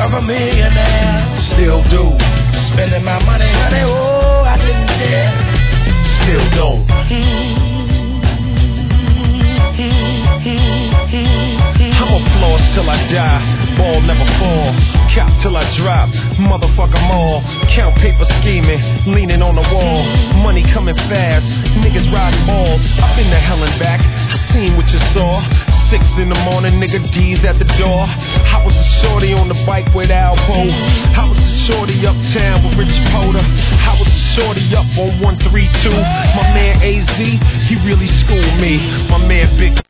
myself a millionaire. Still do. Spending my money, honey, oh, I didn't care. Still don't. I'ma floss till I die, ball never fall. Cop till I drop, motherfuck 'em all. Count paper scheming, leaning on the wall. Money coming fast, niggas riding balls. Up in the hell and back, I seen what you saw. 6 in the morning, nigga D's at the door. I was a shorty on the bike with Alpo. I was a shorty uptown with Rich Potter. I was a shorty up on 132. My man AZ, he really schooled me. My man Big